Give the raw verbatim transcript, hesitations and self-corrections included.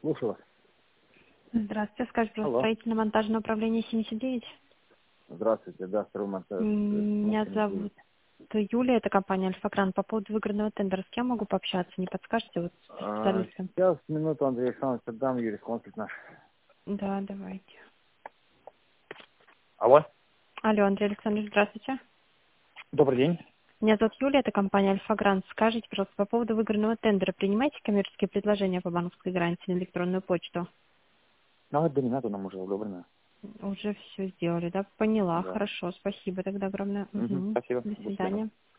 Слушаю вас. Здравствуйте, скажите, пожалуйста, Алло. строительно-монтажное управление семьдесят девять. Здравствуйте, да, второй монтаж. э, М, Меня семьдесят девять. зовут Юлия, это компания Альфа-Кран. По поводу выигранного тендера, с кем могу пообщаться? Не подскажете, вот, с А, специалистом? сейчас, минуту, Андрей Александрович, отдам, юрисконсульт наш. Да, давайте. Алло. Алло, Андрей Александрович, здравствуйте. Добрый день. Меня зовут Юлия, это компания Альфа-Грант. Скажите, пожалуйста, по поводу выигранного тендера, принимаете коммерческие предложения по банковской гарантии на электронную почту? Ну, это не надо, нам уже удобно. Уже все сделали, да? Поняла, Да. хорошо, спасибо тогда огромное. Мгм, Мгм. спасибо. До До свидания. свидания.